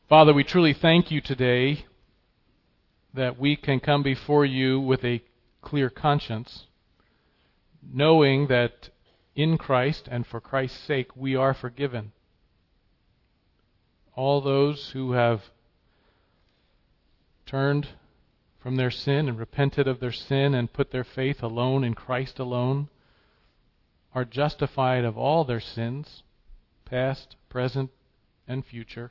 Father, we truly thank you today that we can come before you with a clear conscience, knowing that in Christ and for Christ's sake we are forgiven. All those who have turned from their sin and repented of their sin and put their faith alone in Christ alone are justified of all their sins, past, present, and future.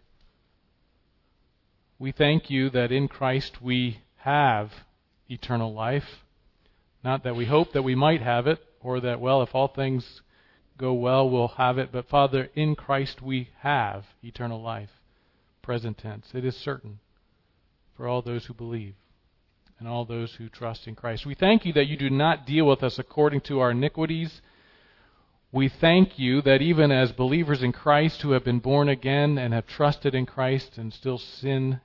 We thank you that in Christ we have eternal life. Not that we hope that we might have it, or that, well, if all things go well, we'll have it. But Father, in Christ we have eternal life. Present tense. It is certain for all those who believe and all those who trust in Christ. We thank you that you do not deal with us according to our iniquities. We thank you that even as believers in Christ who have been born again and have trusted in Christ and still sin,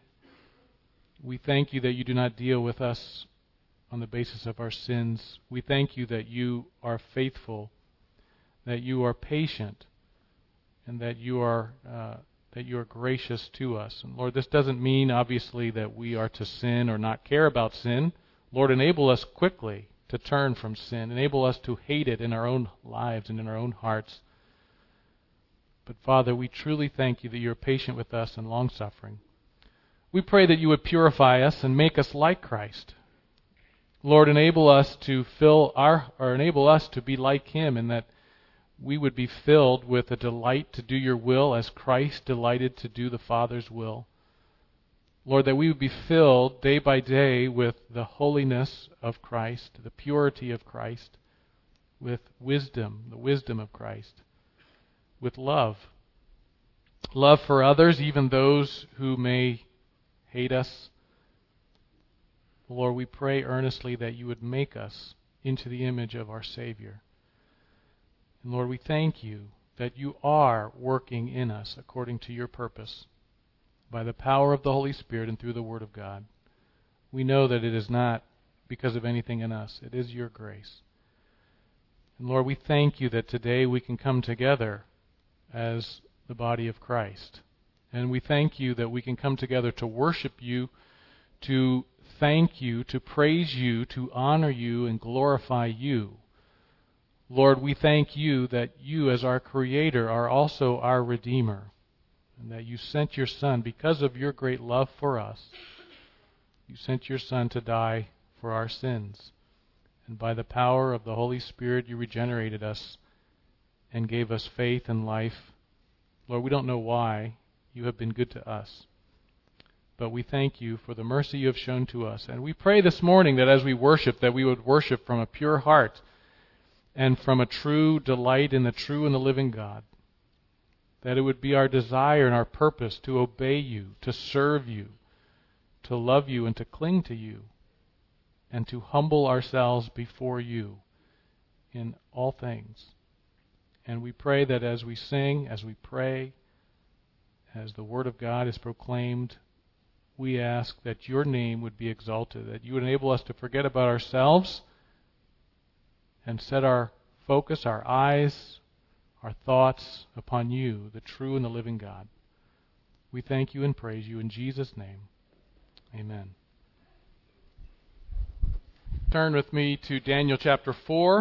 we thank you that you do not deal with us on the basis of our sins. We thank you that you are faithful, that you are patient, and that you are gracious to us. And Lord, this doesn't mean, obviously, that we are to sin or not care about sin. Lord, enable us quickly to turn from sin. Enable us to hate it in our own lives and in our own hearts. But Father, we truly thank you that you are patient with us and long-suffering. We pray that you would purify us and make us like Christ. Lord, enable us to be like him, in that we would be filled with a delight to do your will as Christ delighted to do the Father's will. Lord, that we would be filled day by day with the holiness of Christ, the purity of Christ, with wisdom, the wisdom of Christ, with love. Love for others, even those who may hate us. Lord, we pray earnestly that you would make us into the image of our Savior. And Lord, we thank you that you are working in us according to your purpose by the power of the Holy Spirit and through the Word of God. We know that it is not because of anything in us. It is your grace. And Lord, we thank you that today we can come together as the body of Christ. And we thank you that we can come together to worship you, to thank you, to praise you, to honor you, and glorify you. Lord, we thank you that you, as our Creator, are also our Redeemer, and that you sent your Son because of your great love for us. You sent your Son to die for our sins. And by the power of the Holy Spirit, you regenerated us and gave us faith and life. Lord, we don't know why. You have been good to us. But we thank you for the mercy you have shown to us. And we pray this morning that as we worship, that we would worship from a pure heart and from a true delight in the true and the living God. That it would be our desire and our purpose to obey you, to serve you, to love you and to cling to you, and to humble ourselves before you in all things. And we pray that as we sing, as we pray, as the Word of God is proclaimed, we ask that your name would be exalted, that you would enable us to forget about ourselves and set our focus, our eyes, our thoughts upon you, the true and the living God. We thank you and praise you in Jesus' name. Amen. Turn with me to Daniel chapter 4.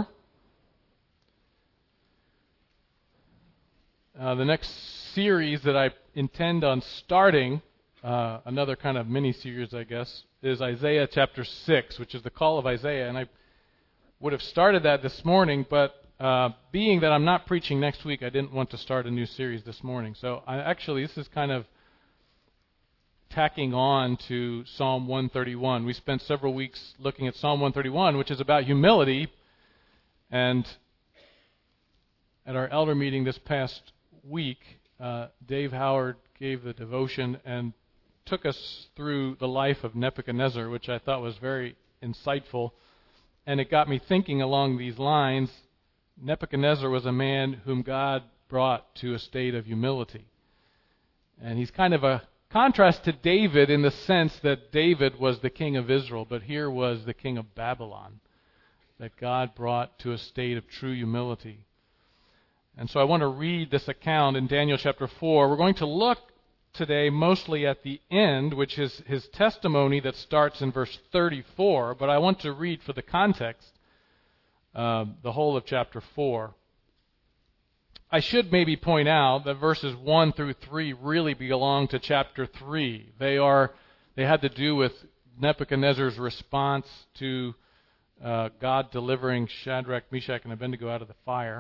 The next series that I intend on starting, another kind of mini-series, I guess, is Isaiah chapter 6, which is the call of Isaiah. And I would have started that this morning, but being that I'm not preaching next week, I didn't want to start a new series this morning. So this is kind of tacking on to Psalm 131. We spent several weeks looking at Psalm 131, which is about humility. And at our elder meeting this past week, Dave Howard gave the devotion and took us through the life of Nebuchadnezzar, which I thought was very insightful. And it got me thinking along these lines. Nebuchadnezzar was a man whom God brought to a state of humility. And he's kind of a contrast to David in the sense that David was the king of Israel, but here was the king of Babylon that God brought to a state of true humility. And so I want to read this account in Daniel chapter 4. We're going to look today mostly at the end, which is his testimony that starts in verse 34, but I want to read for the context the whole of chapter 4. I should maybe point out that verses 1 through 3 really belong to chapter 3. They had to do with Nebuchadnezzar's response to God delivering Shadrach, Meshach, and Abednego out of the fire.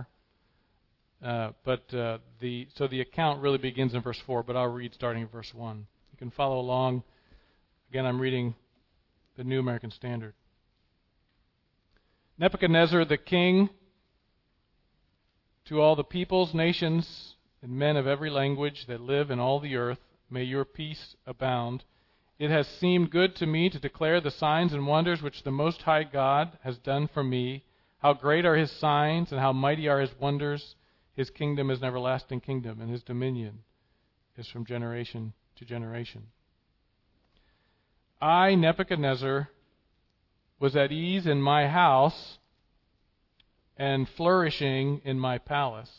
So the account really begins in verse 4, but I'll read starting in verse 1. You can follow along. Again, I'm reading the New American Standard. Nebuchadnezzar the king, to all the peoples, nations, and men of every language that live in all the earth, may your peace abound. It has seemed good to me to declare the signs and wonders which the Most High God has done for me. How great are his signs, and how mighty are his wonders. His kingdom is an everlasting kingdom, and his dominion is from generation to generation. I, Nebuchadnezzar, was at ease in my house and flourishing in my palace.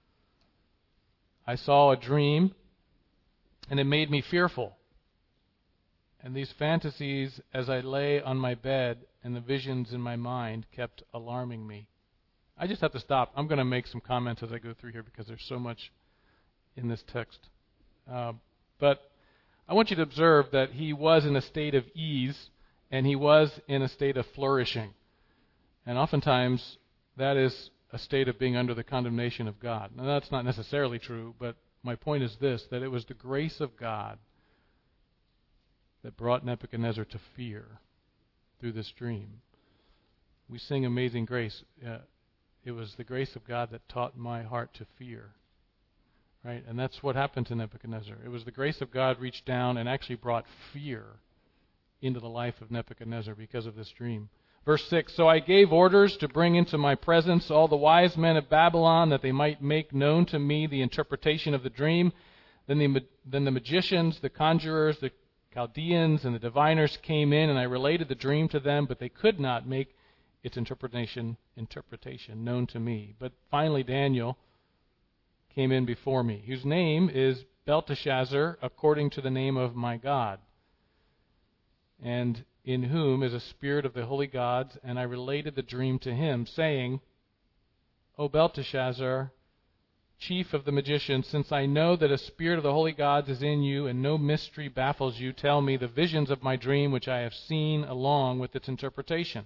I saw a dream, and it made me fearful. And these fantasies, as I lay on my bed, and the visions in my mind kept alarming me. I just have to stop. I'm going to make some comments as I go through here because there's so much in this text. But I want you to observe that he was in a state of ease and he was in a state of flourishing. And oftentimes that is a state of being under the condemnation of God. Now that's not necessarily true, but my point is this, that it was the grace of God that brought Nebuchadnezzar to fear through this dream. We sing Amazing Grace. It was the grace of God that taught my heart to fear. Right? And that's what happened to Nebuchadnezzar. It was the grace of God reached down and actually brought fear into the life of Nebuchadnezzar because of this dream. Verse 6, so I gave orders to bring into my presence all the wise men of Babylon, that they might make known to me the interpretation of the dream. Then the magicians, the conjurers, the Chaldeans, and the diviners came in, and I related the dream to them, but they could not make its interpretation known to me. But finally Daniel came in before me, whose name is Belteshazzar, according to the name of my God, and in whom is a spirit of the holy gods. And I related the dream to him, saying, O Belteshazzar, chief of the magicians, since I know that a spirit of the holy gods is in you, and no mystery baffles you, tell me the visions of my dream which I have seen, along with its interpretation.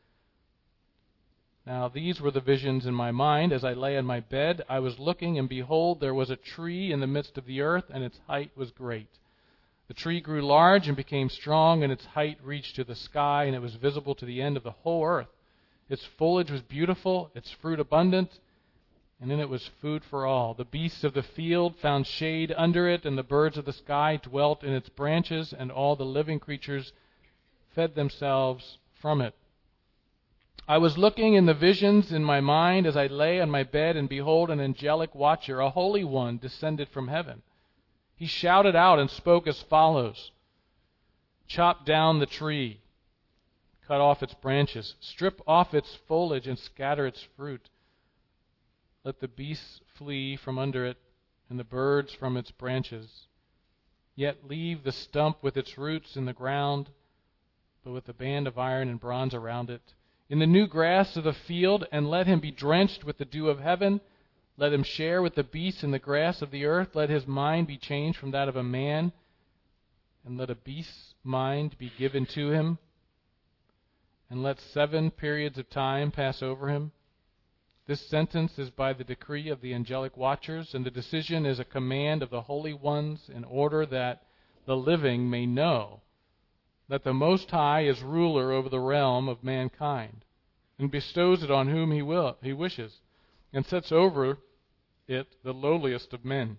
Now these were the visions in my mind. As I lay on my bed, I was looking, and behold, there was a tree in the midst of the earth, and its height was great. The tree grew large and became strong, and its height reached to the sky, and it was visible to the end of the whole earth. Its foliage was beautiful, its fruit abundant, and in it was food for all. The beasts of the field found shade under it, and the birds of the sky dwelt in its branches, and all the living creatures fed themselves from it. I was looking in the visions in my mind as I lay on my bed, and behold, an angelic watcher, a holy one, descended from heaven. He shouted out and spoke as follows: Chop down the tree, cut off its branches, strip off its foliage, and scatter its fruit. Let the beasts flee from under it, and the birds from its branches. Yet leave the stump with its roots in the ground, but with a band of iron and bronze around it, in the new grass of the field, and let him be drenched with the dew of heaven. Let him share with the beasts in the grass of the earth. Let his mind be changed from that of a man, and let a beast's mind be given to him. And let 7 periods of time pass over him. This sentence is by the decree of the angelic watchers, and the decision is a command of the holy ones, in order that the living may know that the Most High is ruler over the realm of mankind, and bestows it on whom he wishes, and sets over it the lowliest of men.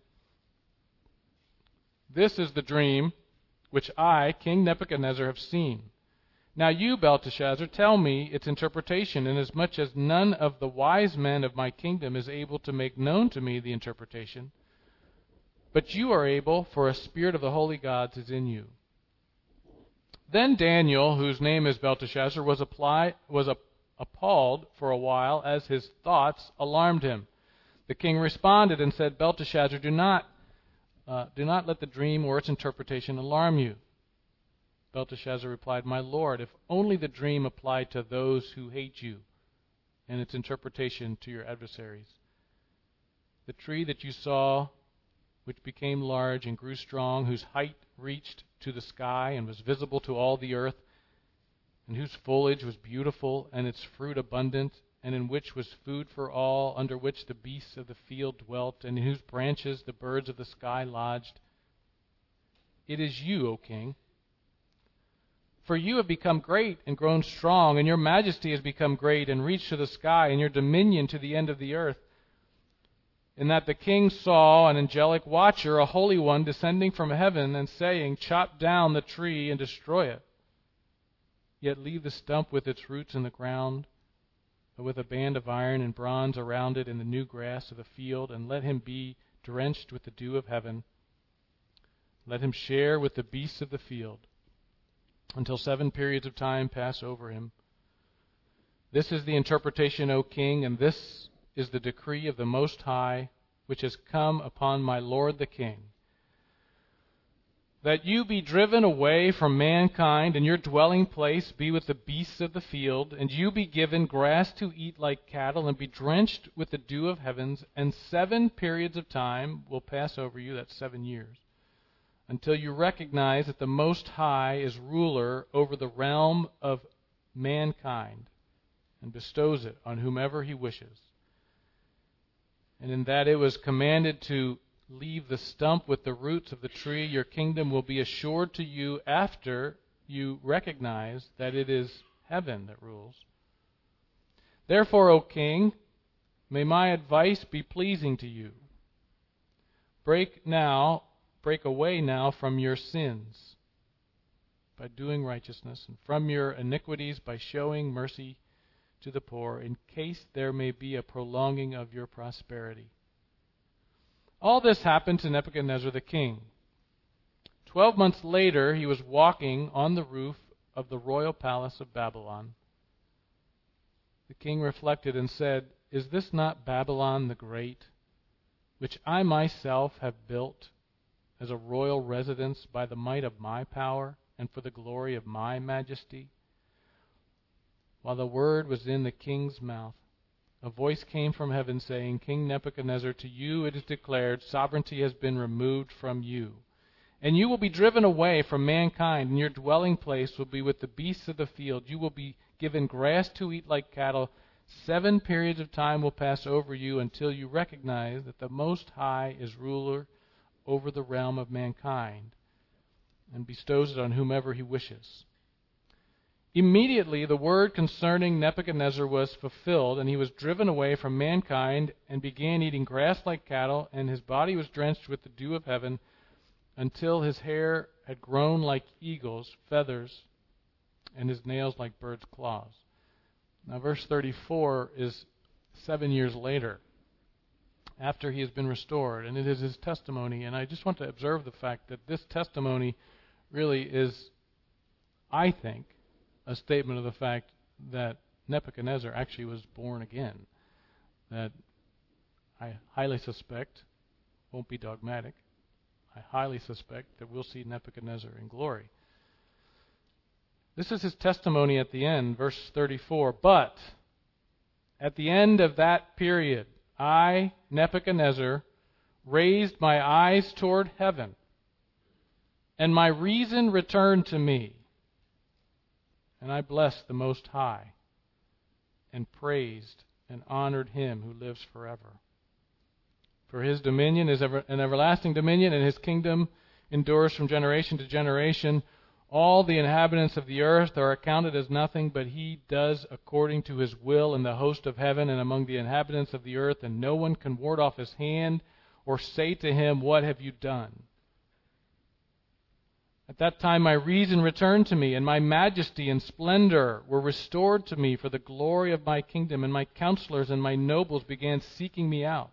This is the dream which I, King Nebuchadnezzar, have seen. Now you, Belteshazzar, tell me its interpretation, inasmuch as none of the wise men of my kingdom is able to make known to me the interpretation. But you are able, for a spirit of the holy gods is in you. Then Daniel, whose name is Belteshazzar, was appalled for a while, as his thoughts alarmed him. The king responded and said, Belteshazzar, do not Do not let the dream or its interpretation alarm you. Belteshazzar replied, My lord, if only the dream applied to those who hate you, and its interpretation to your adversaries. The tree that you saw, which became large and grew strong, whose height reached to the sky and was visible to all the earth, and whose foliage was beautiful and its fruit abundant, and in which was food for all, under which the beasts of the field dwelt, and in whose branches the birds of the sky lodged. It is you, O king. For you have become great and grown strong, and your majesty has become great and reached to the sky, and your dominion to the end of the earth. In that the king saw an angelic watcher, a holy one, descending from heaven and saying, Chop down the tree and destroy it, yet leave the stump with its roots in the ground, but with a band of iron and bronze around it in the new grass of the field, and let him be drenched with the dew of heaven. Let him share with the beasts of the field, until 7 periods of time pass over him. This is the interpretation, O king, and this is the decree of the Most High, which has come upon my lord the king. That you be driven away from mankind, and your dwelling place be with the beasts of the field, and you be given grass to eat like cattle, and be drenched with the dew of heavens, and 7 periods of time will pass over you, that's 7 years, until you recognize that the Most High is ruler over the realm of mankind, and bestows it on whomever he wishes. And in that it was commanded to leave the stump with the roots of the tree, your kingdom will be assured to you after you recognize that it is heaven that rules. Therefore, O king, may my advice be pleasing to you. Break away now from your sins by doing righteousness, and from your iniquities by showing mercy to the poor, in case there may be a prolonging of your prosperity. All this happened to Nebuchadnezzar the king. 12 months later, he was walking on the roof of the royal palace of Babylon. The king reflected and said, Is this not Babylon the Great, which I myself have built as a royal residence by the might of my power and for the glory of my majesty? While the word was in the king's mouth, a voice came from heaven saying, King Nebuchadnezzar, to you it is declared, sovereignty has been removed from you, and you will be driven away from mankind, and your dwelling place will be with the beasts of the field. You will be given grass to eat like cattle. 7 periods of time will pass over you until you recognize that the Most High is ruler over the realm of mankind and bestows it on whomever he wishes. Immediately the word concerning Nebuchadnezzar was fulfilled, and he was driven away from mankind and began eating grass like cattle, and his body was drenched with the dew of heaven until his hair had grown like eagle's feathers and his nails like birds' claws. Now verse 34 is 7 years later, after he has been restored, and it is his testimony. And I just want to observe the fact that this testimony really is, I think, a statement of the fact that Nebuchadnezzar actually was born again. That I highly suspect, won't be dogmatic, I highly suspect that we'll see Nebuchadnezzar in glory. This is his testimony at the end, verse 34. But at the end of that period, I, Nebuchadnezzar, raised my eyes toward heaven, and my reason returned to me. And I blessed the Most High, and praised and honored him who lives forever. For his dominion is an everlasting dominion, and his kingdom endures from generation to generation. All the inhabitants of the earth are accounted as nothing, but he does according to his will in the host of heaven and among the inhabitants of the earth, and no one can ward off his hand or say to him, What have you done? At that time my reason returned to me, and my majesty and splendor were restored to me for the glory of my kingdom, and my counselors and my nobles began seeking me out.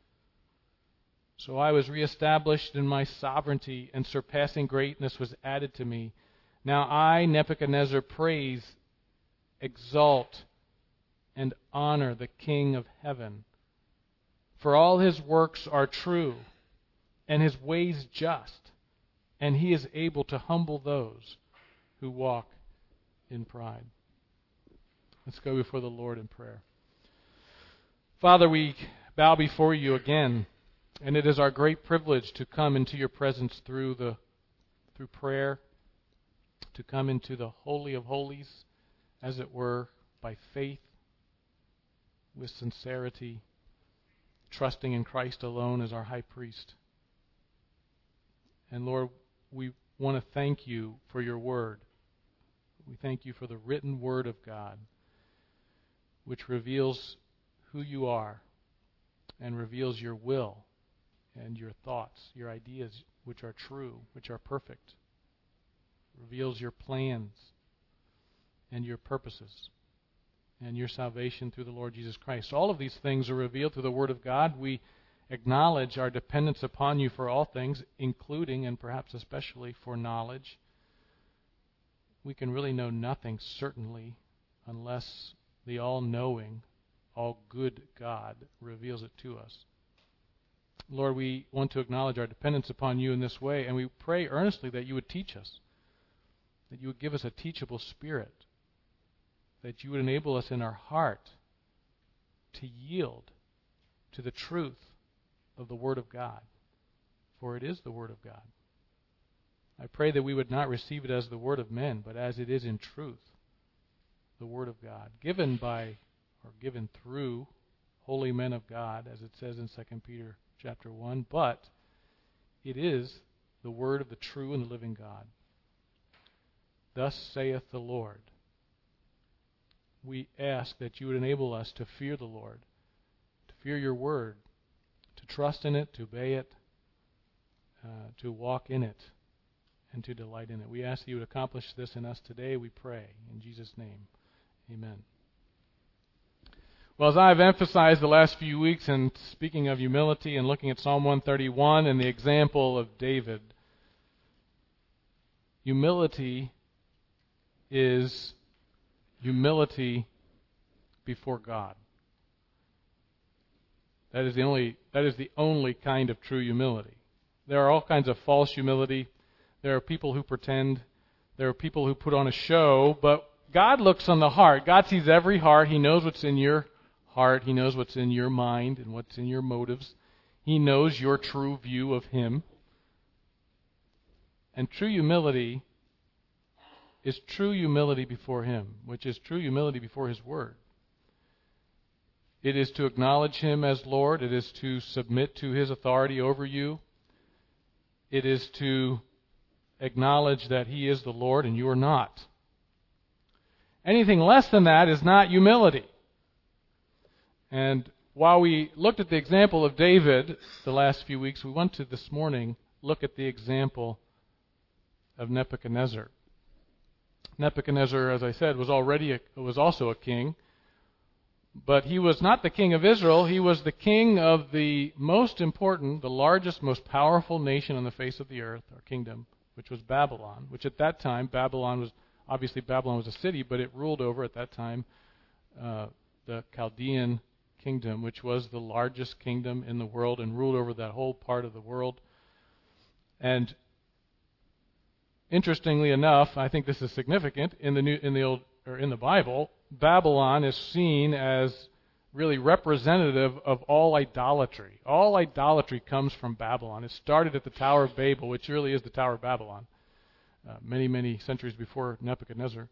So I was reestablished in my sovereignty, and surpassing greatness was added to me. Now I, Nebuchadnezzar, praise, exalt, and honor the King of heaven. For all his works are true, and his ways just, and he is able to humble those who walk in pride. Let's go before the Lord in prayer. Father, we bow before you again, and it is our great privilege to come into your presence through prayer, to come into the Holy of Holies, as it were, by faith, with sincerity, trusting in Christ alone as our high priest. And Lord, we want to thank you for your word. We thank you for the written word of God, which reveals who you are and reveals your will and your thoughts, your ideas, which are true, which are perfect. Reveals your plans and your purposes and your salvation through the Lord Jesus Christ. All of these things are revealed through the Word of God. We acknowledge our dependence upon you for all things, including and perhaps especially for knowledge. We can really know nothing, certainly, unless the all-knowing, all-good God reveals it to us. Lord, we want to acknowledge our dependence upon you in this way, and we pray earnestly that you would teach us, that you would give us a teachable spirit, that you would enable us in our heart to yield to the truth of the Word of God, for it is the Word of God. I pray that we would not receive it as the word of men, but as it is in truth, the Word of God, given by or given through holy men of God, as it says in 2 Peter chapter 1, but it is the word of the true and the living God. Thus saith the Lord. We ask that you would enable us to fear the Lord, to fear your word, to trust in it, to obey it, to walk in it, and to delight in it. We ask that you would accomplish this in us today, we pray. In Jesus' name, amen. Well, as I've emphasized the last few weeks in speaking of humility and looking at Psalm 131 and the example of David, humility is humility before God. That is the only kind of true humility. There are all kinds of false humility. There are people who pretend. There are people who put on a show. But God looks on the heart. God sees every heart. He knows what's in your heart. He knows what's in your mind and what's in your motives. He knows your true view of Him. And true humility is true humility before Him, which is true humility before His Word. It is to acknowledge Him as Lord. It is to submit to His authority over you. It is to acknowledge that He is the Lord and you are not. Anything less than that is not humility. And while we looked at the example of David the last few weeks, we want to this morning look at the example of Nebuchadnezzar. Nebuchadnezzar, as I said, was also a king, but he was not the king of Israel. He was the king of the most important, the largest, most powerful nation on the face of the earth, or kingdom, which was Babylon, which at that time, Babylon was a city, but it ruled over, at that time, the Chaldean kingdom, which was the largest kingdom in the world and ruled over that whole part of the world. And interestingly enough, I think this is significant, in the Bible, Babylon is seen as really representative of all idolatry. All idolatry comes from Babylon. It started at the Tower of Babel, which really is the Tower of Babylon, many, many centuries before Nebuchadnezzar.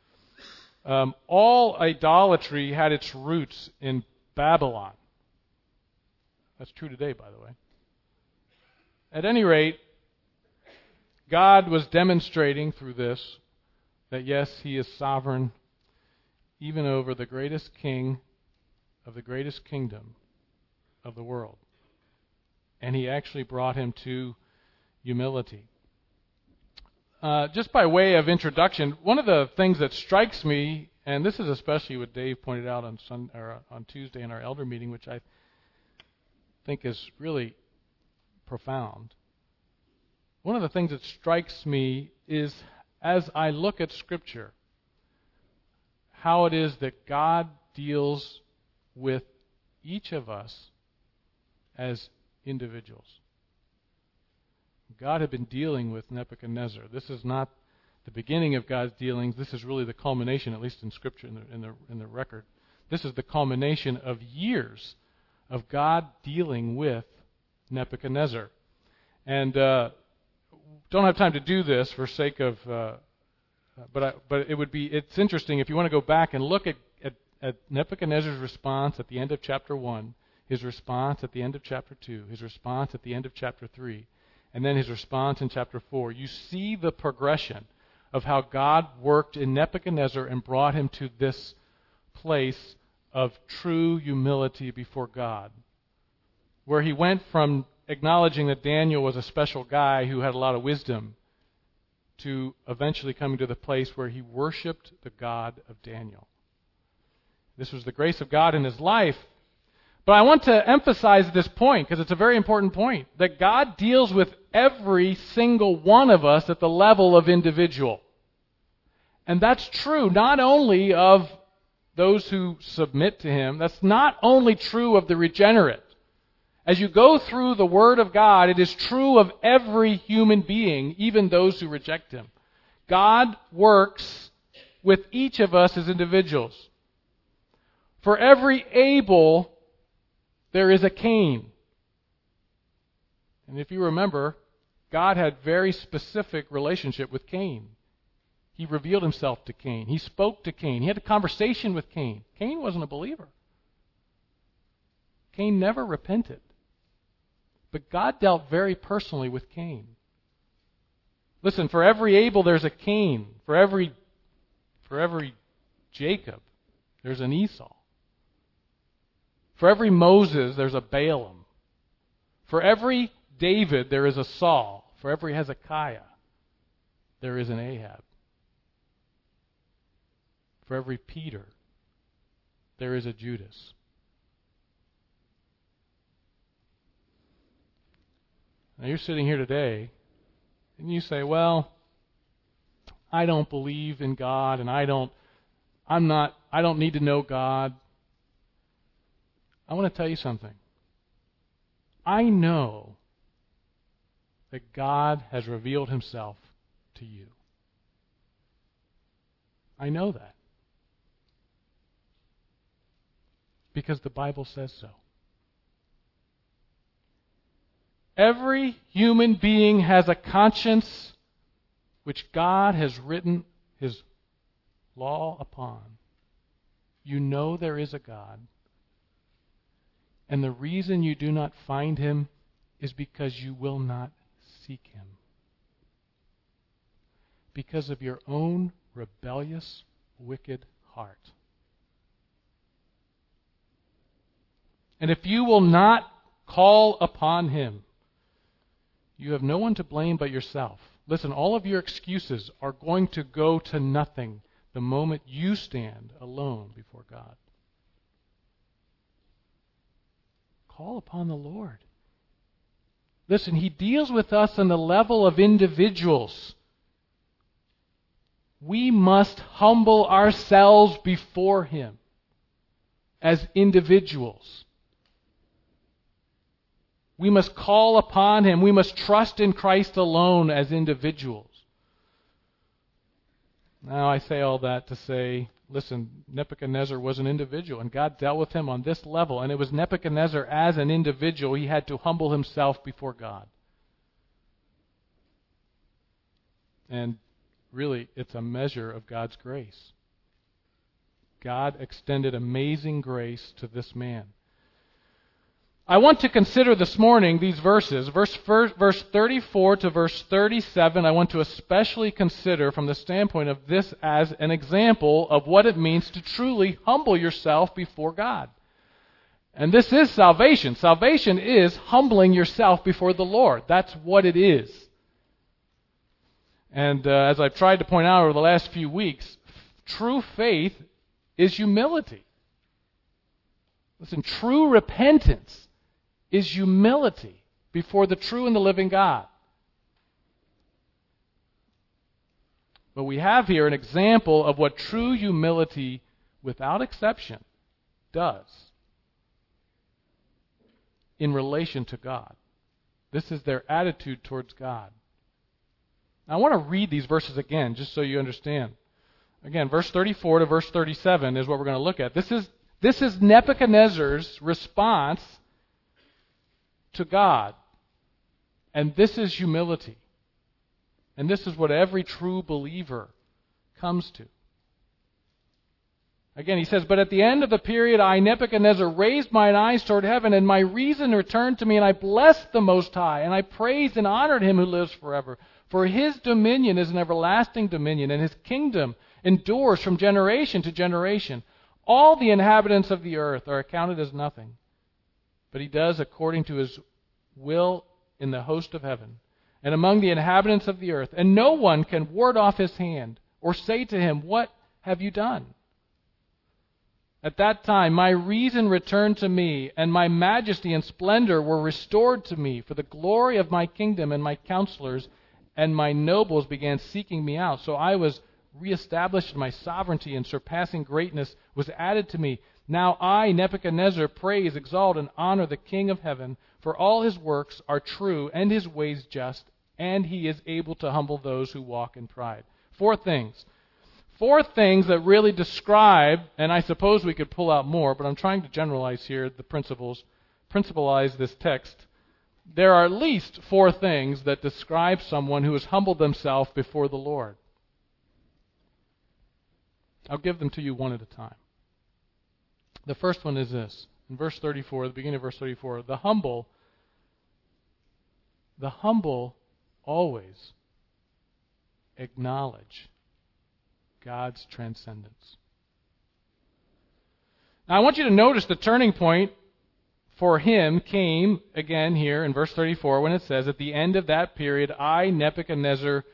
All idolatry had its roots in Babylon. That's true today, by the way. At any rate, God was demonstrating through this that yes, He is sovereign even over the greatest king of the greatest kingdom of the world. And He actually brought him to humility. Just by way of introduction, one of the things that strikes me, and this is especially what Dave pointed out on Tuesday in our elder meeting, which I think is really profound. One of the things that strikes me is, as I look at Scripture, how it is that God deals with each of us as individuals. God had been dealing with Nebuchadnezzar. This is not the beginning of God's dealings. This is really the culmination, at least in Scripture, in the record. This is the culmination of years of God dealing with Nebuchadnezzar. And don't have time to do this for sake of, but it's interesting if you want to go back and look at Nebuchadnezzar's response at the end of chapter 1, his response at the end of chapter 2, his response at the end of chapter 3, and then his response in chapter 4. You see the progression of how God worked in Nebuchadnezzar and brought him to this place of true humility before God, where he went from acknowledging that Daniel was a special guy who had a lot of wisdom to eventually coming to the place where he worshiped the God of Daniel. This was the grace of God in his life. But I want to emphasize this point because it's a very important point, that God deals with every single one of us at the level of individual. And that's true not only of those who submit to Him, that's not only true of the regenerate. As you go through the Word of God, it is true of every human being, even those who reject Him. God works with each of us as individuals. For every Abel, there is a Cain. And if you remember, God had very specific relationship with Cain. He revealed Himself to Cain. He spoke to Cain. He had a conversation with Cain. Cain wasn't a believer. Cain never repented. But God dealt very personally with Cain. Listen, for every Abel, there's a Cain. For every Jacob, there's an Esau. For every Moses, there's a Balaam. For every David, there is a Saul. For every Hezekiah, there is an Ahab. For every Peter, there is a Judas. Now you're sitting here today, and you say, well, I don't believe in God, and I don't need to know God. I want to tell you something. I know that God has revealed Himself to you. I know that. Because the Bible says so. Every human being has a conscience which God has written His law upon. You know there is a God. And the reason you do not find Him is because you will not seek Him. Because of your own rebellious, wicked heart. And if you will not call upon Him, you have no one to blame but yourself. Listen, all of your excuses are going to go to nothing the moment you stand alone before God. Call upon the Lord. Listen, He deals with us on the level of individuals. We must humble ourselves before Him as individuals. We must call upon Him. We must trust in Christ alone as individuals. Now, I say all that to say, listen, Nebuchadnezzar was an individual, and God dealt with him on this level. And it was Nebuchadnezzar as an individual, he had to humble himself before God. And really, it's a measure of God's grace. God extended amazing grace to this man. I want to consider this morning these verses, verse 34 to verse 37, I want to especially consider from the standpoint of this as an example of what it means to truly humble yourself before God. And this is salvation. Salvation is humbling yourself before the Lord. That's what it is. And as I've tried to point out over the last few weeks, true faith is humility. Listen, true repentance is humility before the true and the living God. But we have here an example of what true humility, without exception, does in relation to God. This is their attitude towards God. Now, I want to read these verses again, just so you understand. Again, verse 34 to verse 37 is what we're going to look at. This is Nebuchadnezzar's response to God. And this is humility. And this is what every true believer comes to. Again, he says, "But at the end of the period, I, Nebuchadnezzar, raised mine eyes toward heaven, and my reason returned to me, and I blessed the Most High, and I praised and honored him who lives forever. For his dominion is an everlasting dominion, and his kingdom endures from generation to generation. All the inhabitants of the earth are accounted as nothing, but he does according to his will in the host of heaven, and among the inhabitants of the earth, and no one can ward off his hand, or say to him, 'What have you done?' At that time my reason returned to me, and my majesty and splendor were restored to me, for the glory of my kingdom, and my counselors and my nobles began seeking me out. So I was reestablished in my sovereignty, and surpassing greatness was added to me. Now I, Nebuchadnezzar, praise, exalt, and honor the King of heaven, for all his works are true, and his ways just, and he is able to humble those who walk in pride." Four things that really describe, and I suppose we could pull out more, but I'm trying to generalize here the principalize this text. There are at least four things that describe someone who has humbled themselves before the Lord. I'll give them to you one at a time. The first one is this. In verse 34, the beginning of verse 34, the humble always acknowledge God's transcendence. Now I want you to notice the turning point for him came, again here in verse 34, when it says, "At the end of that period, I, Nebuchadnezzar,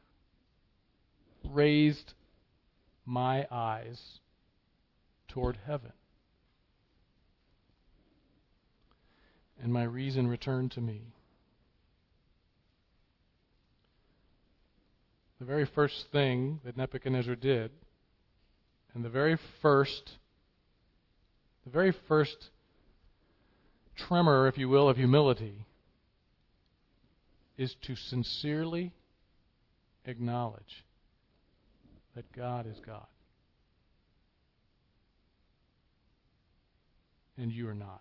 raised my eyes toward heaven, and my reason returned to me." The very first thing that Nebuchadnezzar did, and the very first tremor, if you will, of humility, is to sincerely acknowledge that God is God, and you are not.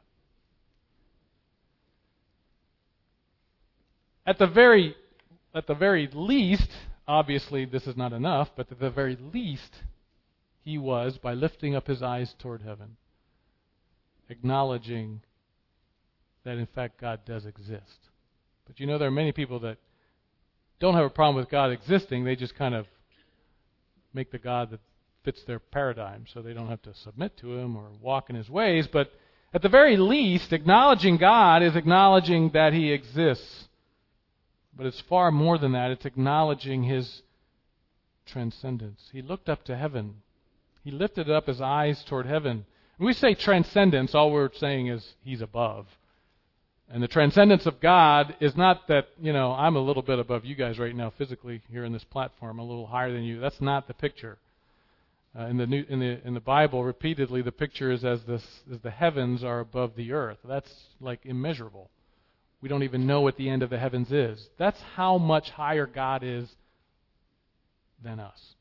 At the very least, obviously this is not enough, but at the very least, he was, by lifting up his eyes toward heaven, acknowledging that in fact God does exist. But you know, there are many people that don't have a problem with God existing. They just kind of make the God that fits their paradigm, so they don't have to submit to him or walk in his ways. But at the very least, acknowledging God is acknowledging that he exists. But it's far more than that. It's acknowledging his transcendence. He looked up to heaven. He lifted up his eyes toward heaven. When we say transcendence, all we're saying is he's above. And the transcendence of God is not that, I'm a little bit above you guys right now physically here in this platform, a little higher than you. That's not the picture. In the Bible, repeatedly, the picture is as the heavens are above the earth. That's like immeasurable. We don't even know what the end of the heavens is. That's how much higher God is than us.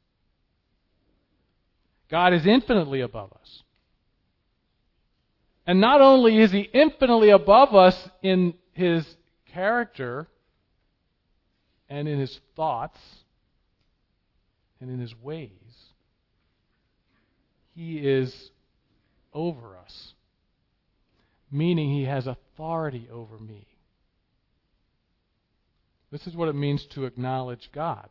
God is infinitely above us. And not only is he infinitely above us in his character and in his thoughts and in his ways, he is over us, meaning he has authority over me. This is what it means to acknowledge God.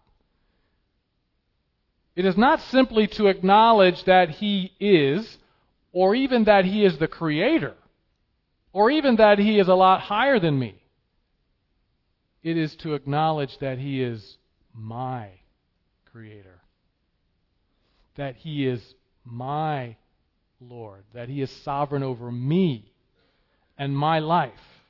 It is not simply to acknowledge that he is, or even that he is the creator, or even that he is a lot higher than me. It is to acknowledge that he is my creator, that he is my Lord, that he is sovereign over me and my life.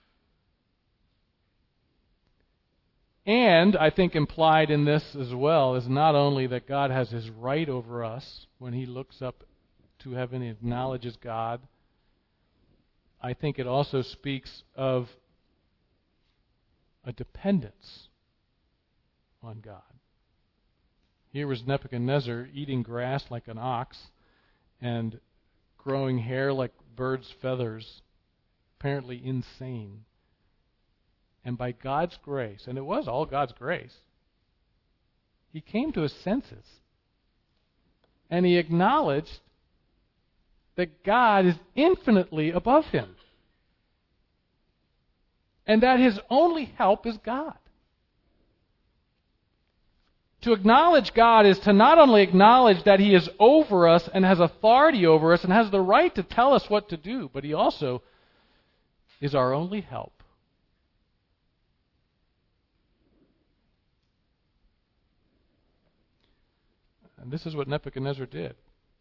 And I think implied in this as well is not only that God has his right over us when he looks up to heaven and acknowledges God. I think it also speaks of a dependence on God. Here was Nebuchadnezzar eating grass like an ox and growing hair like birds' feathers, apparently insane. And by God's grace, and it was all God's grace, he came to his senses. And he acknowledged that God is infinitely above him. And that his only help is God. To acknowledge God is to not only acknowledge that he is over us and has authority over us and has the right to tell us what to do, but he also is our only help. And this is what Nebuchadnezzar did.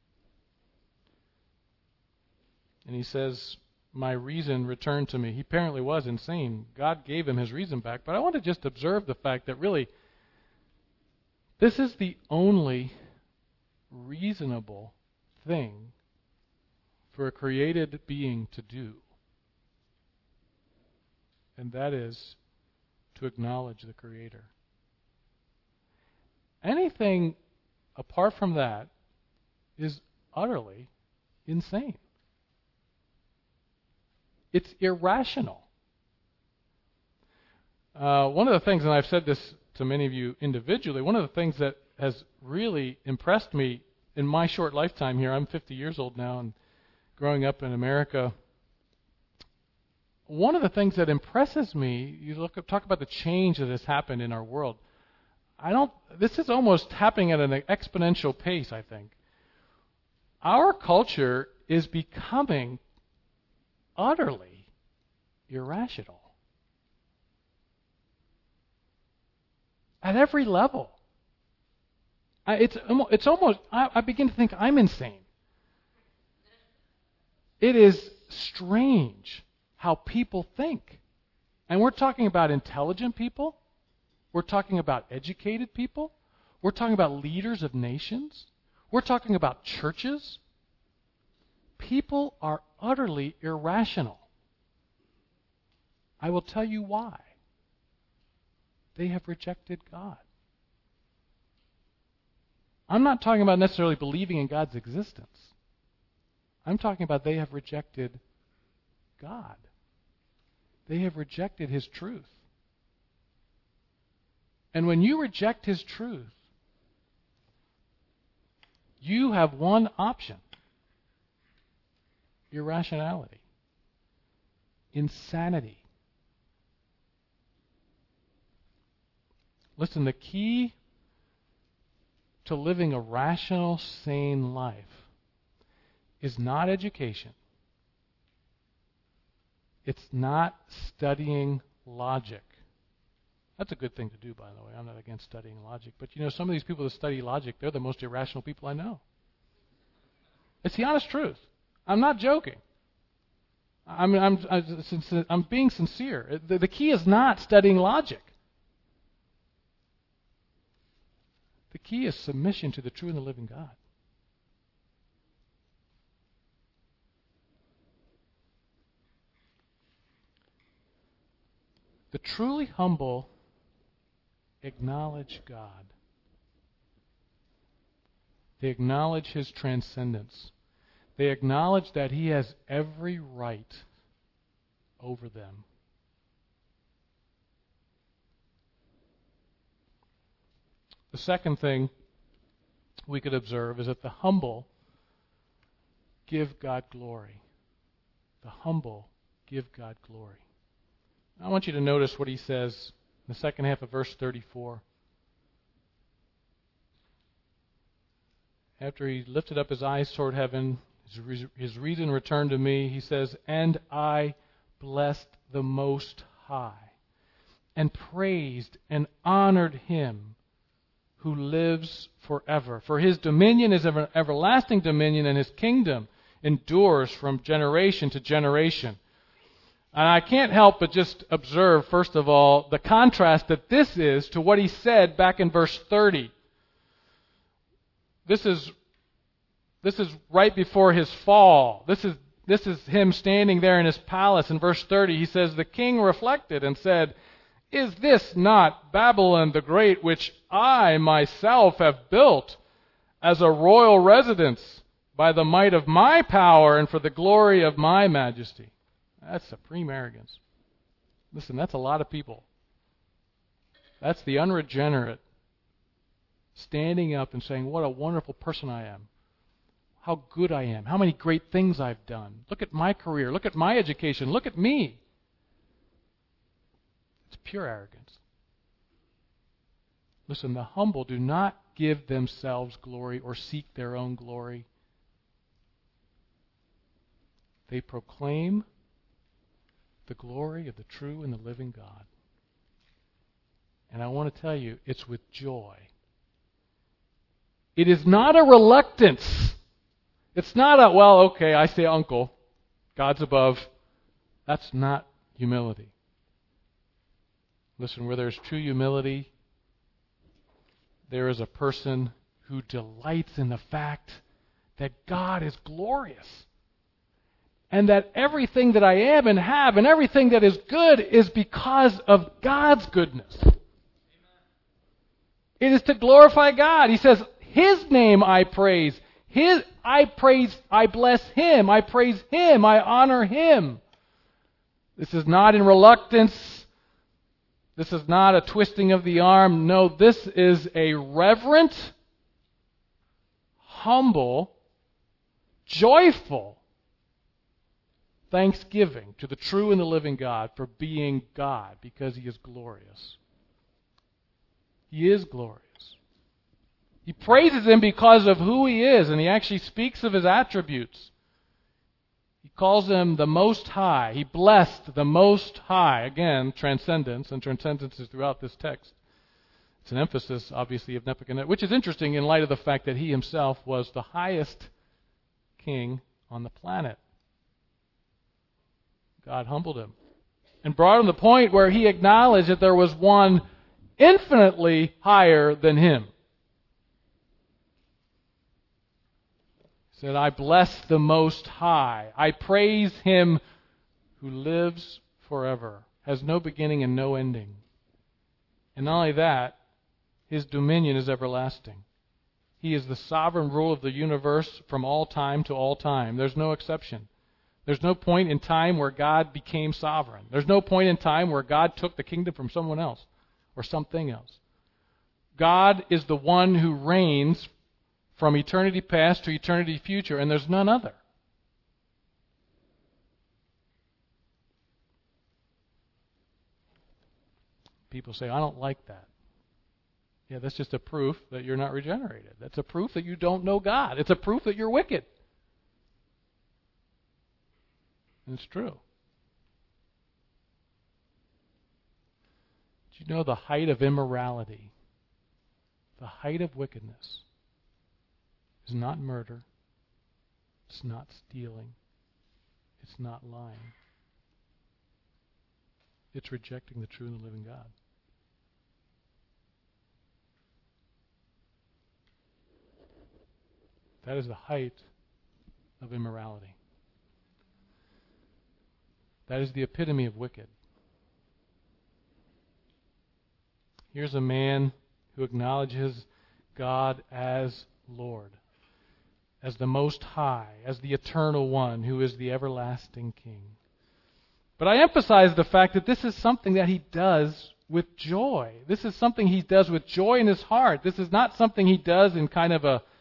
And he says, my reason returned to me. He apparently was insane. God gave him his reason back. But I want to just observe the fact that really, this is the only reasonable thing for a created being to do. And that is to acknowledge the Creator. Anything apart from that is utterly insane. It's irrational. One of the things, and I've said this to many of you individually, one of the things that has really impressed me in my short lifetime here, I'm 50 years old now, and growing up in America, one of the things that impresses me, talk about the change that has happened in our world. This is almost happening at an exponential pace, I think. Our culture is becoming utterly irrational. At every level. It's almost, I begin to think I'm insane. It is strange how people think. And we're talking about intelligent people. We're talking about educated people. We're talking about leaders of nations. We're talking about churches. People are utterly irrational. I will tell you why. They have rejected God. I'm not talking about necessarily believing in God's existence. I'm talking about they have rejected God. They have rejected His truth. And when you reject His truth, you have one option: irrationality, insanity. Listen, the key to living a rational, sane life is not education. It's not studying logic. That's a good thing to do, by the way. I'm not against studying logic. But you know, some of these people that study logic, they're the most irrational people I know. It's the honest truth. I'm not joking. I'm being sincere. The key is not studying logic. The key is submission to the true and the living God. The truly humble acknowledge God. They acknowledge His transcendence. They acknowledge that He has every right over them. The second thing we could observe is that the humble give God glory. The humble give God glory. I want you to notice what he says in the second half of verse 34. After he lifted up his eyes toward heaven, his reason returned to me, he says, "And I blessed the Most High, and praised and honored Him who lives forever. For His dominion is an everlasting dominion, and His kingdom endures from generation to generation." And I can't help but just observe, first of all, the contrast that this is to what he said back in verse 30. This is right before his fall. This is him standing there in his palace. In verse 30, he says, "The king reflected and said, Is this not Babylon the Great, which I myself have built as a royal residence by the might of my power and for the glory of my majesty? That's supreme arrogance. Listen, that's a lot of people. That's the unregenerate standing up and saying, what a wonderful person I am. How good I am. How many great things I've done. Look at my career. Look at my education. Look at me. It's pure arrogance. Listen, the humble do not give themselves glory or seek their own glory. They proclaim the glory of the true and the living God. And I want to tell you, it's with joy. It is not a reluctance. It's not a, well, okay, I say uncle. God's above. That's not humility. Listen, where there's true humility, there is a person who delights in the fact that God is glorious. And that everything that I am and have and everything that is good is because of God's goodness. Amen. It is to glorify God. He says, His name I praise. I bless Him. I praise Him. I honor Him. This is not in reluctance. This is not a twisting of the arm. No, this is a reverent, humble, joyful thanksgiving to the true and the living God for being God, because He is glorious. He is glorious. He praises Him because of who He is, and he actually speaks of His attributes. He calls Him the Most High. He blessed the Most High. Again, transcendence, and transcendence is throughout this text. It's an emphasis, obviously, of Nebuchadnezzar, which is interesting in light of the fact that he himself was the highest king on the planet. God humbled him and brought him to the point where he acknowledged that there was one infinitely higher than him. He said, I bless the Most High. I praise Him who lives forever, has no beginning and no ending. And not only that, His dominion is everlasting. He is the sovereign ruler of the universe from all time to all time. There's no exception. There's no point in time where God became sovereign. There's no point in time where God took the kingdom from someone else or something else. God is the one who reigns from eternity past to eternity future, and there's none other. People say, I don't like that. Yeah, that's just a proof that you're not regenerated. That's a proof that you don't know God. It's a proof that you're wicked. And it's true. Do you know the height of immorality, the height of wickedness, is not murder, it's not stealing, it's not lying. It's rejecting the true and the living God. That is the height of immorality. That is the epitome of wicked. Here's a man who acknowledges God as Lord, as the Most High, as the Eternal One, who is the everlasting King. But I emphasize the fact that this is something that he does with joy. This is something he does with joy in his heart. This is not something he does in kind of a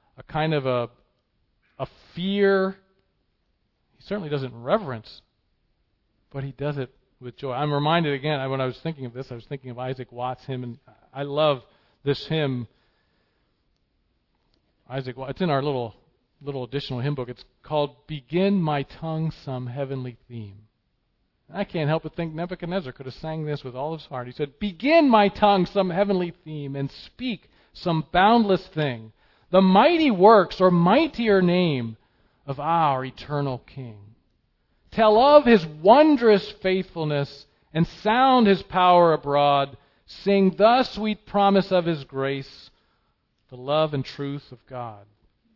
fear. He certainly doesn't reverence, but he does it with joy. I'm reminded again, when I was thinking of this, I was thinking of Isaac Watts' hymn, and I love this hymn. Isaac Watts, it's in our little additional hymn book. It's called "Begin My Tongue Some Heavenly Theme." And I can't help but think Nebuchadnezzar could have sang this with all his heart. He said, "Begin my tongue some heavenly theme, and speak some boundless thing, the mighty works or mightier name of our eternal King. Tell of His wondrous faithfulness, and sound His power abroad. Sing the sweet promise of His grace, the love and truth of God."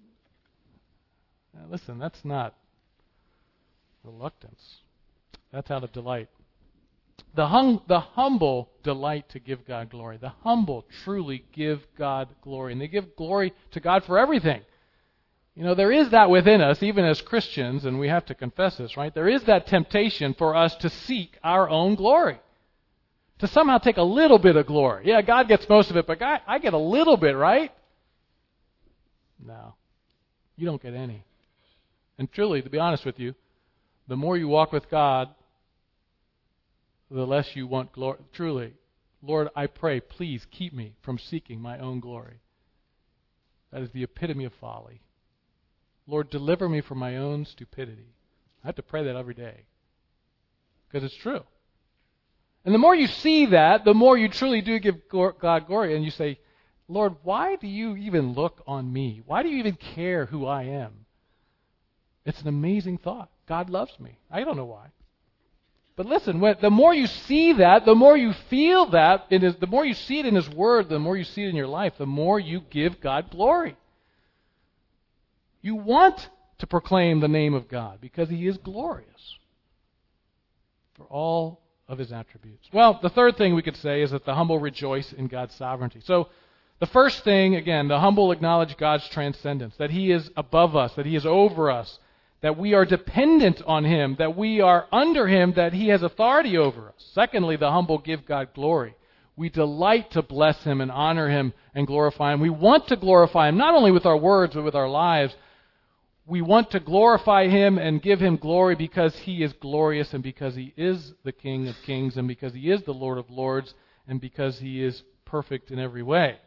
Now listen, that's not reluctance. That's out of delight. The humble delight to give God glory. The humble truly give God glory. And they give glory to God for everything. You know, there is that within us, even as Christians, and we have to confess this, right? There is that temptation for us to seek our own glory. To somehow take a little bit of glory. Yeah, God gets most of it, but God, I get a little bit, right? No. You don't get any. And truly, to be honest with you, the more you walk with God, the less you want glory. Truly, Lord, I pray, please keep me from seeking my own glory. That is the epitome of folly. Lord, deliver me from my own stupidity. I have to pray that every day. Because it's true. And the more you see that, the more you truly do give God glory. And you say, Lord, why do you even look on me? Why do you even care who I am? It's an amazing thought. God loves me. I don't know why. But listen, the more you see that, the more you feel that, the more you see it in His Word, the more you see it in your life, the more you give God glory. You want to proclaim the name of God because He is glorious for all of His attributes. Well, the third thing we could say is that the humble rejoice in God's sovereignty. So the first thing, again, the humble acknowledge God's transcendence, that He is above us, that He is over us, that we are dependent on Him, that we are under Him, that He has authority over us. Secondly, the humble give God glory. We delight to bless Him and honor Him and glorify Him. We want to glorify Him, not only with our words, but with our lives. We want to glorify Him and give Him glory because He is glorious and because He is the King of kings and because He is the Lord of lords and because He is perfect in every way.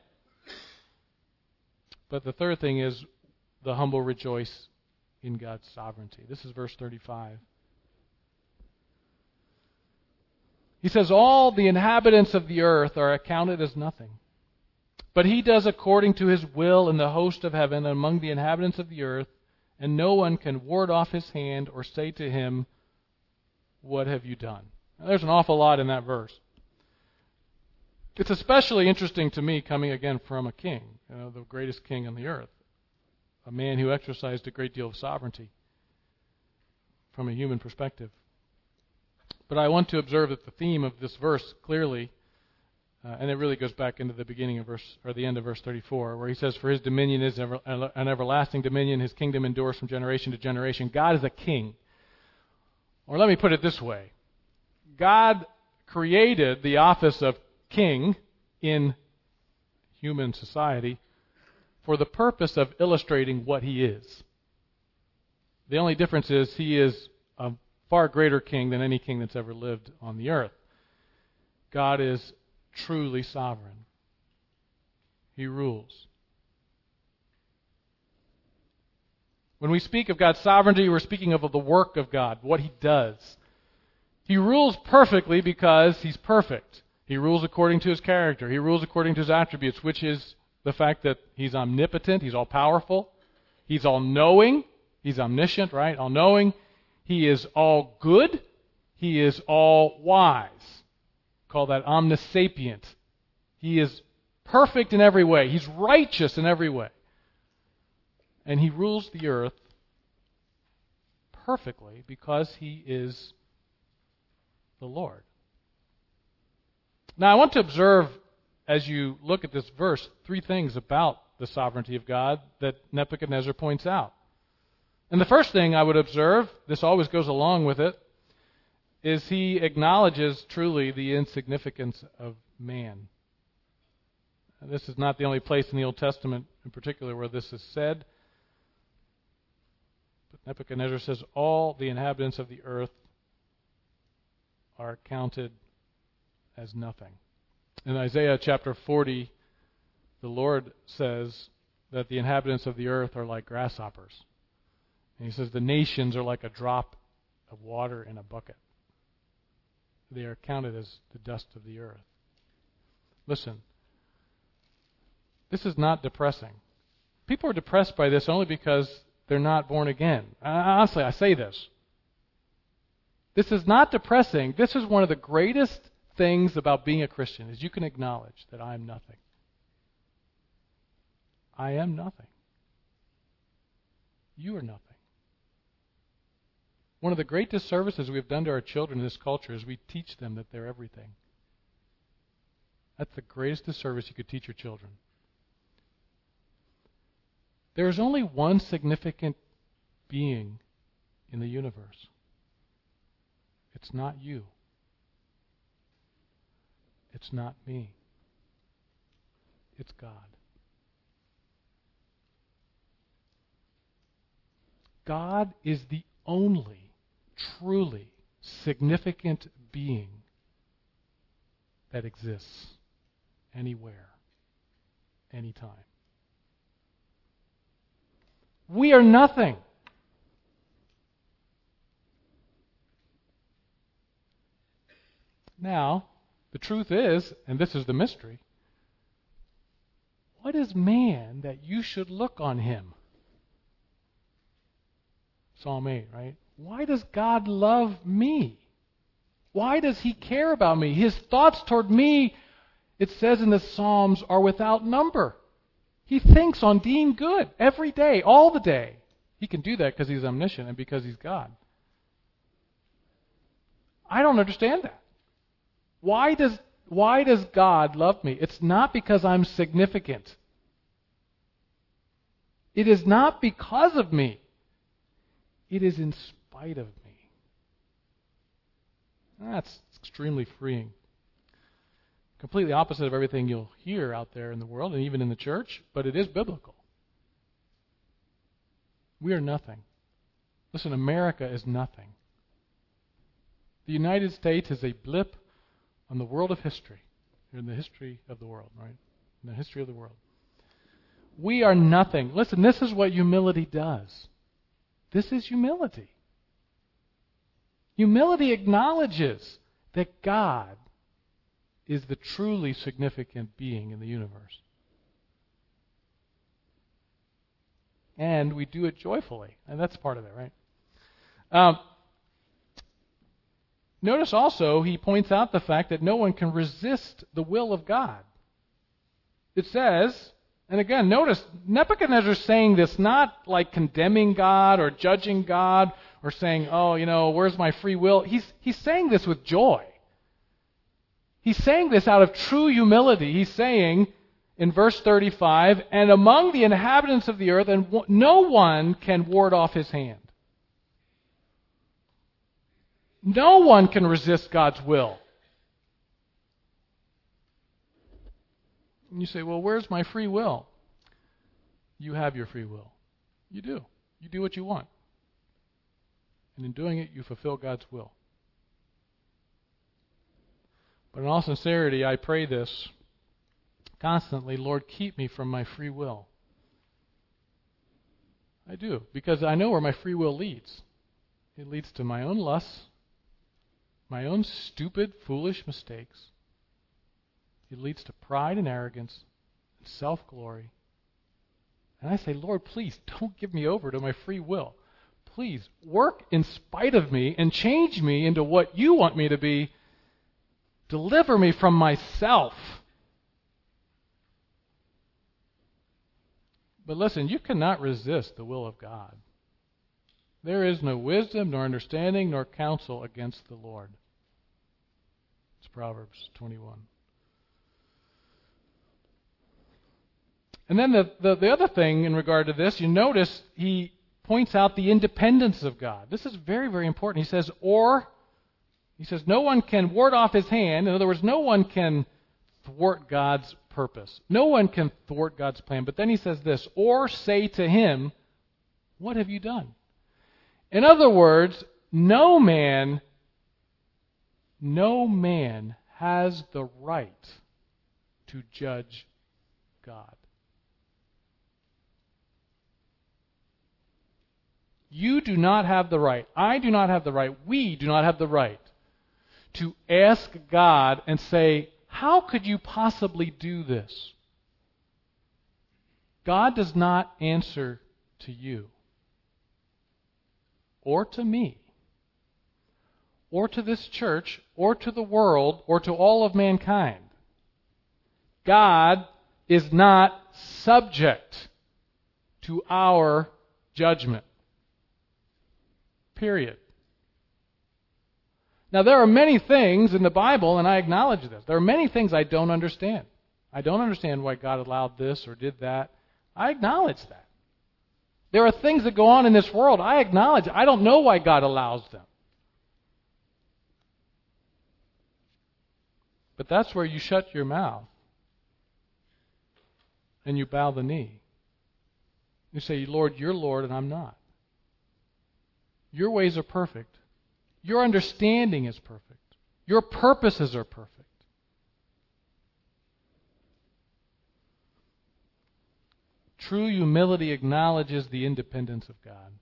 But the third thing is the humble rejoice in God's sovereignty. This is verse 35. He says, all the inhabitants of the earth are accounted as nothing. But He does according to His will in the host of heaven and among the inhabitants of the earth, and no one can ward off His hand or say to Him, what have you done? Now, there's an awful lot in that verse. It's especially interesting to me coming again from a king, the greatest king on the earth. A man who exercised a great deal of sovereignty from a human perspective. But I want to observe that the theme of this verse clearly, and it really goes back into the beginning of the end of verse 34, where he says, for His dominion is an everlasting dominion, His kingdom endures from generation to generation. God is a king. Or let me put it this way. God created the office of king in human society for the purpose of illustrating what He is. The only difference is He is a far greater king than any king that's ever lived on the earth. God is truly sovereign. He rules. When we speak of God's sovereignty, we're speaking of the work of God, what He does. He rules perfectly because He's perfect. He rules according to His character. He rules according to His attributes, which is the fact that He's omnipotent, He's all-powerful, He's all-knowing, He's omniscient, right? All-knowing. He is all-good. He is all-wise. Call that omnisapient. He is perfect in every way. He's righteous in every way. And He rules the earth perfectly because He is the Lord. Now, I want to observe, as you look at this verse, three things about the sovereignty of God that Nebuchadnezzar points out. And the first thing I would observe, this always goes along with it, is he acknowledges truly the insignificance of man. And this is not the only place in the Old Testament in particular where this is said. But Nebuchadnezzar says all the inhabitants of the earth are counted as nothing. In Isaiah chapter 40, the Lord says that the inhabitants of the earth are like grasshoppers. And He says the nations are like a drop of water in a bucket. They are counted as the dust of the earth. Listen, this is not depressing. People are depressed by this only because they're not born again. Honestly, I say this. This is not depressing. This is one of the greatest things about being a Christian, is you can acknowledge that I am nothing. I am nothing. You are nothing. One of the great disservices we've done to our children in this culture is we teach them that they're everything. That's the greatest disservice you could teach your children. There is only one significant being in the universe. It's not you. It's not me. It's God. God is the only truly significant being that exists anywhere, anytime. We are nothing. Now, the truth is, and this is the mystery, what is man that you should look on him? Psalm 8, right? Why does God love me? Why does he care about me? His thoughts toward me, it says in the Psalms, are without number. He thinks on being good every day, all the day. He can do that because he's omniscient and because he's God. I don't understand that. Why does God love me? It's not because I'm significant. It is not because of me. It is in spite of me. That's extremely freeing. Completely opposite of everything you'll hear out there in the world and even in the church, but it is biblical. We are nothing. Listen, America is nothing. The United States is a blip on the world of history, in the history of the world, right? In the history of the world. We are nothing. Listen, this is what humility does. This is humility. Humility acknowledges that God is the truly significant being in the universe. And we do it joyfully. And that's part of it, right? Notice also, he points out the fact that no one can resist the will of God. It says, and again, notice, Nebuchadnezzar's saying this not like condemning God or judging God or saying, oh, where's my free will? He's saying this with joy. He's saying this out of true humility. He's saying in verse 35, and among the inhabitants of the earth, and no one can ward off his hand. No one can resist God's will. And you say, well, where's my free will? You have your free will. You do. You do what you want. And in doing it, you fulfill God's will. But in all sincerity, I pray this constantly, Lord, keep me from my free will. I do, because I know where my free will leads. It leads to my own lusts, my own stupid, foolish mistakes. It leads to pride and arrogance and self-glory. And I say, Lord, please don't give me over to my free will. Please work in spite of me and change me into what you want me to be. Deliver me from myself. But listen, you cannot resist the will of God. There is no wisdom, nor understanding, nor counsel against the Lord. It's Proverbs 21. And then the other thing in regard to this, you notice he points out the independence of God. This is very, very important. He says, no one can ward off his hand. In other words, no one can thwart God's purpose. No one can thwart God's plan. But then he says this, or say to him, what have you done? In other words, no man has the right to judge God. You do not have the right. I do not have the right. We do not have the right to ask God and say, how could you possibly do this? God does not answer to you, or to me, or to this church, or to the world, or to all of mankind. God is not subject to our judgment. Period. Now, there are many things in the Bible, and I acknowledge this. There are many things I don't understand. I don't understand why God allowed this or did that. I acknowledge that. There are things that go on in this world. I acknowledge. I don't know why God allows them. But that's where you shut your mouth and you bow the knee. You say, Lord, you're Lord and I'm not. Your ways are perfect. Your understanding is perfect. Your purposes are perfect. True humility acknowledges the independence of God.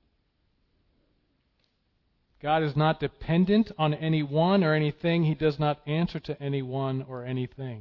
God is not dependent on anyone or anything. He does not answer to anyone or anything.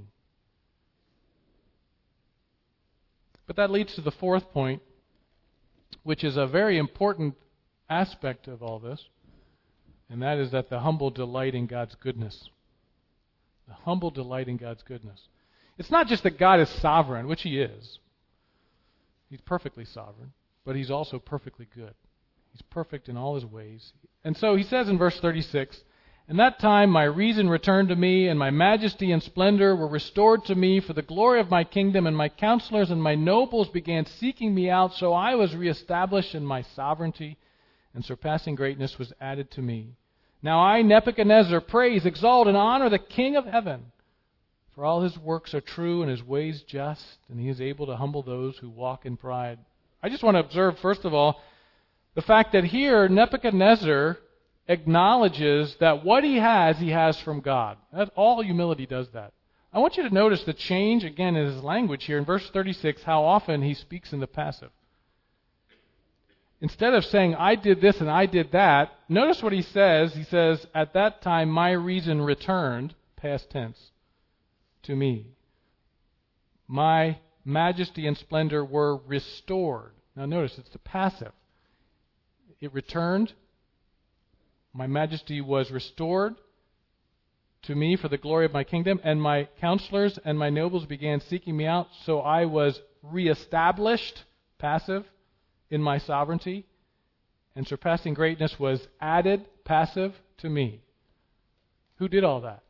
But that leads to the fourth point, which is a very important aspect of all this, and that is that the humble delight in God's goodness. The humble delight in God's goodness. It's not just that God is sovereign, which He is. He's perfectly sovereign, but He's also perfectly good. He's perfect in all His ways. And so He says in verse 36, "In that time my reason returned to me, and my majesty and splendor were restored to me for the glory of my kingdom, and my counselors and my nobles began seeking me out, so I was reestablished in my sovereignty, and surpassing greatness was added to me. Now I, Nebuchadnezzar, praise, exalt, and honor the King of heaven. For all His works are true and His ways just, and He is able to humble those who walk in pride." I just want to observe, first of all, the fact that here Nebuchadnezzar acknowledges that what he has from God. All humility does that. I want you to notice the change, again, in his language here in verse 36, how often he speaks in the passive. Instead of saying, I did this and I did that, notice what he says. He says, "At that time my reason returned," past tense, "to me. My majesty and splendor were restored." Now notice, it's the passive. It returned. My majesty was restored to me for the glory of my kingdom, and my counselors and my nobles began seeking me out, so I was reestablished, passive, in my sovereignty, and surpassing greatness was added, passive, to me. Who did all that?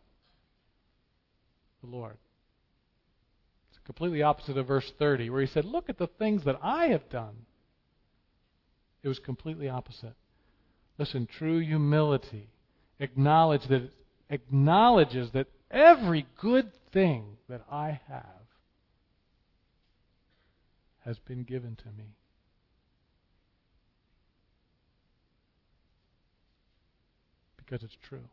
The Lord. It's completely opposite of verse 30, where He said, "Look at the things that I have done." It was completely opposite. Listen, true humility acknowledges that every good thing that I have has been given to me. Because it's true.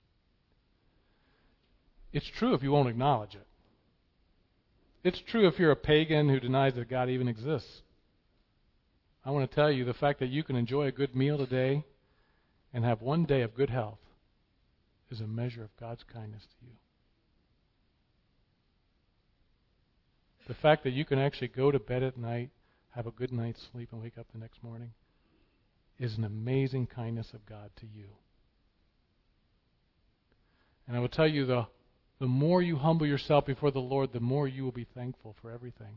It's true if you won't acknowledge it. It's true if you're a pagan who denies that God even exists. I want to tell you, the fact that you can enjoy a good meal today and have one day of good health is a measure of God's kindness to you. The fact that you can actually go to bed at night, have a good night's sleep, and wake up the next morning is an amazing kindness of God to you. And I will tell you, the more you humble yourself before the Lord, the more you will be thankful for everything.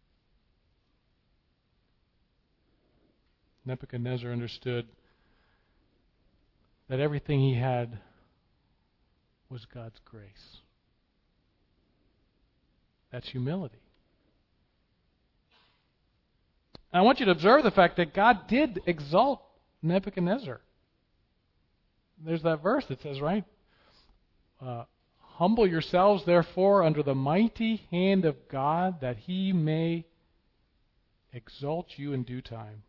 Nebuchadnezzar understood that everything he had was God's grace. That's humility. And I want you to observe the fact that God did exalt Nebuchadnezzar. There's that verse that says, right? "Humble yourselves, therefore, under the mighty hand of God, that He may exalt you in due time."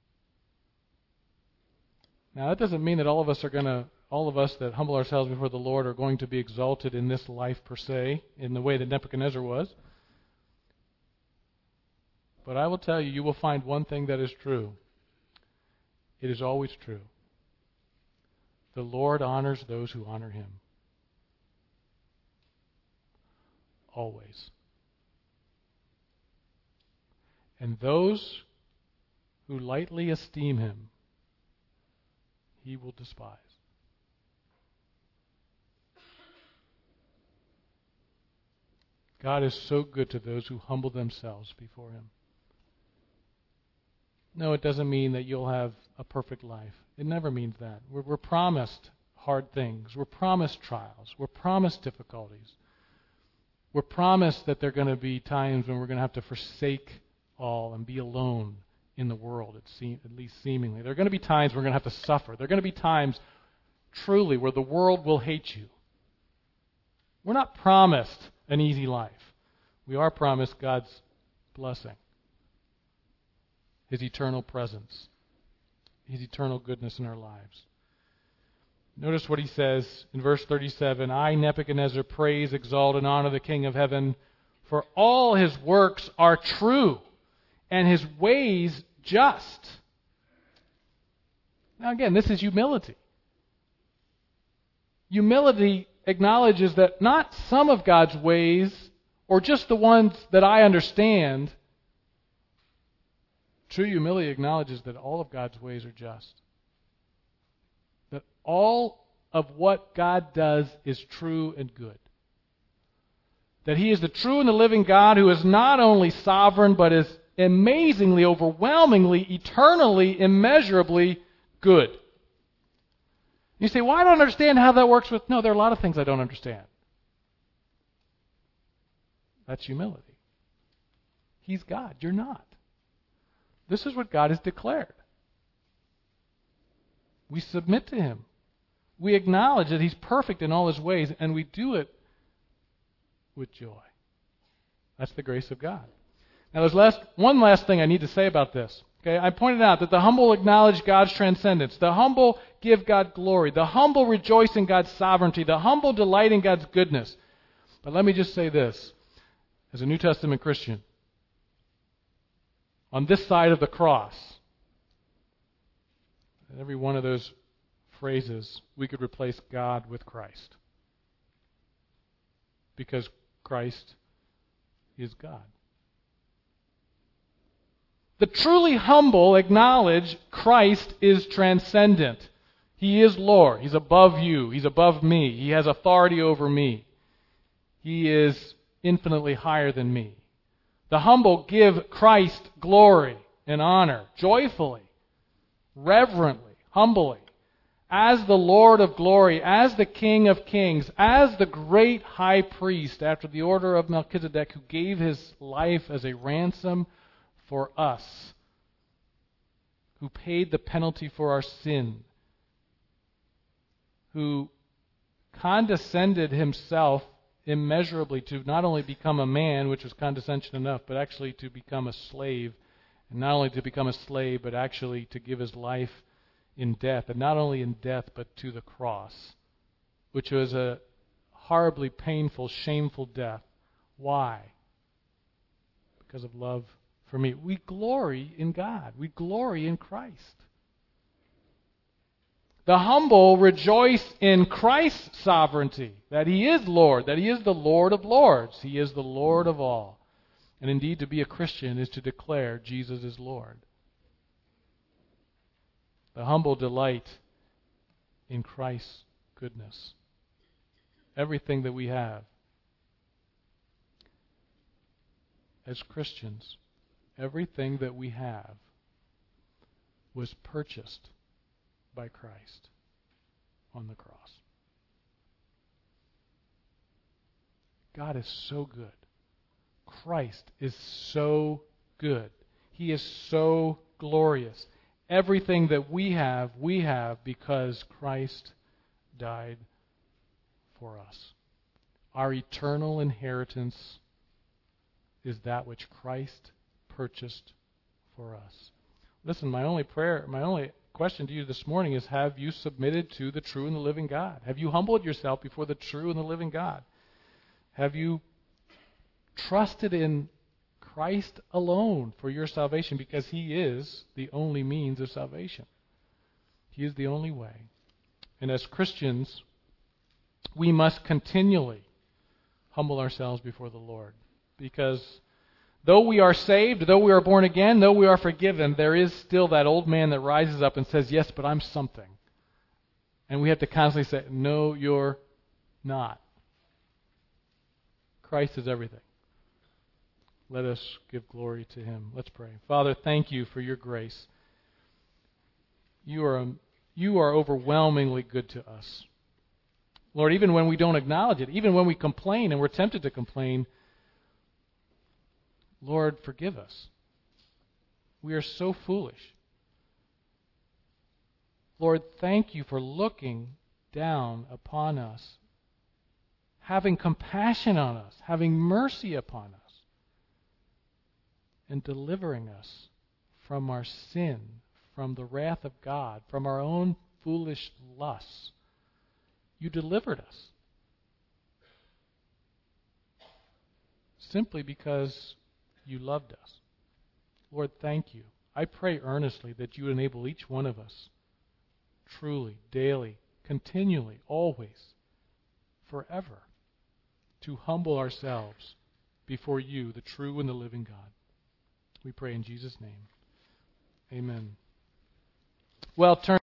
Now, that doesn't mean that all of us that humble ourselves before the Lord are going to be exalted in this life per se, in the way that Nebuchadnezzar was. But I will tell you, you will find one thing that is true. It is always true. The Lord honors those who honor Him. Always. And those who lightly esteem Him, He will despise. God is so good to those who humble themselves before Him. No, it doesn't mean that you'll have a perfect life. It never means that. We're promised hard things. We're promised trials. We're promised difficulties. We're promised that there are going to be times when we're going to have to forsake all and be alone in the world, at least seemingly. There are going to be times we're going to have to suffer. There are going to be times, truly, where the world will hate you. We're not promised an easy life. We are promised God's blessing, His eternal presence, His eternal goodness in our lives. Notice what he says in verse 37, I, Nebuchadnezzar, praise, exalt, and honor the King of heaven, for all His works are true, and His ways just. Now again, this is humility. Humility acknowledges that not some of God's ways, or just the ones that I understand. True humility acknowledges that all of God's ways are just. That all of what God does is true and good. That He is the true and the living God who is not only sovereign, but is amazingly, overwhelmingly, eternally, immeasurably good. You say, well, I don't understand how that works with... No, there are a lot of things I don't understand. That's humility. He's God. You're not. This is what God has declared. We submit to Him. We acknowledge that He's perfect in all His ways, and we do it with joy. That's the grace of God. Now, there's one last thing I need to say about this. Okay, I pointed out that the humble acknowledge God's transcendence. The humble give God glory. The humble rejoice in God's sovereignty. The humble delight in God's goodness. But let me just say this. As a New Testament Christian, on this side of the cross, in every one of those phrases, we could replace God with Christ. Because Christ is God. The truly humble acknowledge Christ is transcendent. He is Lord. He's above you. He's above me. He has authority over me. He is infinitely higher than me. The humble give Christ glory and honor, joyfully, reverently, humbly, as the Lord of glory, as the King of kings, as the great high priest after the order of Melchizedek, who gave his life as a ransom for us, who paid the penalty for our sin, who condescended himself immeasurably to not only become a man, which was condescension enough, but actually to become a slave. And not only to become a slave, but actually to give his life in death. And not only in death, but to the cross, which was a horribly painful, shameful death. Why? Because of love for me. We glory in God. We glory in Christ. The humble rejoice in Christ's sovereignty, that He is Lord, that He is the Lord of lords. He is the Lord of all. And indeed, to be a Christian is to declare Jesus is Lord. The humble delight in Christ's goodness. Everything that we have as Christians, everything that we have was purchased by Christ on the cross. God is so good. Christ is so good. He is so glorious. Everything that we have because Christ died for us. Our eternal inheritance is that which Christ purchased for us. Listen, my only question to you this morning is, have you submitted to the true and the living God? Have you humbled yourself before the true and the living God? Have you trusted in Christ alone for your salvation, because He is the only means of salvation? He is the only way. And as Christians, we must continually humble ourselves before the Lord, because though we are saved, though we are born again, though we are forgiven, there is still that old man that rises up and says, yes, but I'm something. And we have to constantly say, no, you're not. Christ is everything. Let us give glory to Him. Let's pray. Father, thank You for Your grace. You are overwhelmingly good to us. Lord, even when we don't acknowledge it, even when we complain and we're tempted to complain, Lord, forgive us. We are so foolish. Lord, thank you for looking down upon us, having compassion on us, having mercy upon us, and delivering us from our sin, from the wrath of God, from our own foolish lusts. You delivered us. Simply because you loved us. Lord, thank you. I pray earnestly that you enable each one of us truly, daily, continually, always, forever, to humble ourselves before you, the true and the living God. We pray in Jesus' name. Amen. Well, turn